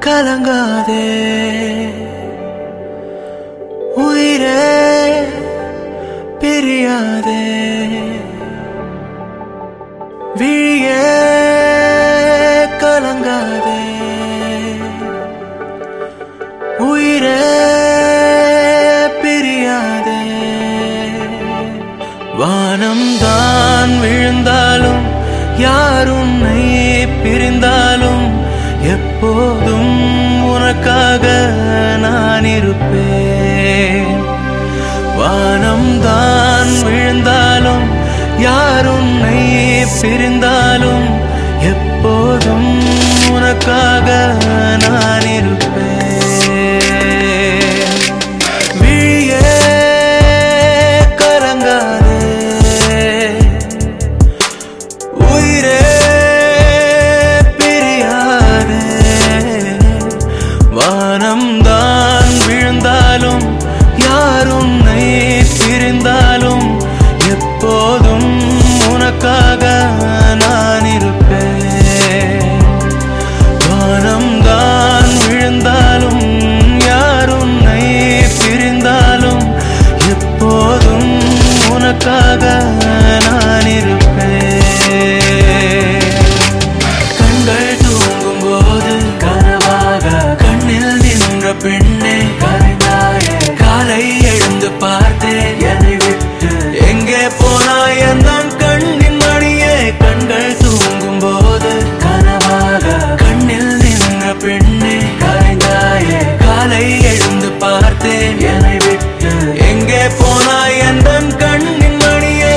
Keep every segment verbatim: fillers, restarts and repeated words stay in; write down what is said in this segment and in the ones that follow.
கலங்காதே உயிரே பிரியாதே விழியே கலங்காதே உயிரே பிரியாதே வானம் தான் விழுந்தாலும் யார் உன்னை பிரிந்தாலும் எப்போதும் உனக்காக நான் இருப்பேன் வானம் தான் விழுந்தாலும் யார் உன்னை பிரிந்தாலும் எப்போதும் உனக்காக நான் இருப்பேன் விழியே கலங்காதே உயிரே பிரியாதே வானம் தான் விழுந்தாலும் யார் உன்னை பிரிந்தாலும் எப்போதும் உனக்காக நான் இருப்பேன் வானம் தான் விழுந்தாலும் யார் உன்னை பிரிந்தாலும் எப்போதும் உனக்காக நான் இருப்பேன் கண்கள் தூங்கும் போது கனவாக கண்ணில் நின்ற பெண்ணே கரைந்தாயே காலை எழுந்து பார்த்தேன் என்னை விட்டு எங்கே போனாய் எந்தன் கண்ணின் மணியே கண்கள் தூங்கும் போது கனவாக கண்ணில் நின்ற பெண்ணே கரைந்தாயே காலை எழுந்து பார்த்தேன் என்னை விட்டு எங்கே போனாய் எந்தன் கண்ணின் மணியே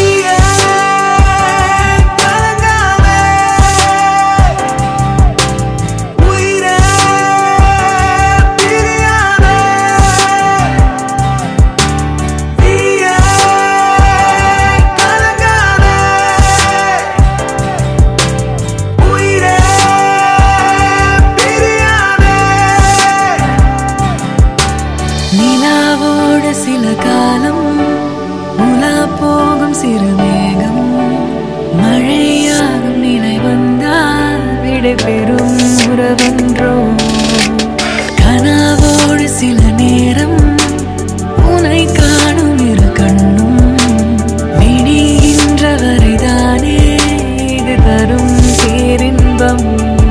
நிலாவோடு சில காலம் உலா போகும் சிறுமேகம் மழையாகும் நிலை வந்தால் விடை பெறும் உறவென்றோ கனாவோடு சில நேரம் உனை காணும் இரு கண்ணும் விடுகின்ற வரைதானே இது தரும் பேரின்பம்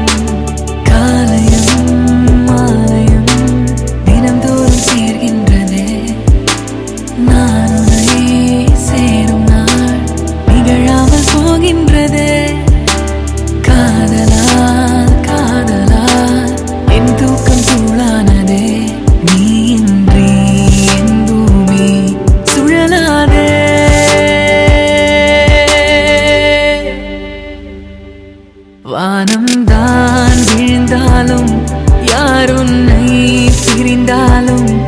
வானம் தான் விழுந்தாலும் யார் உன்னை பிரிந்தாலும்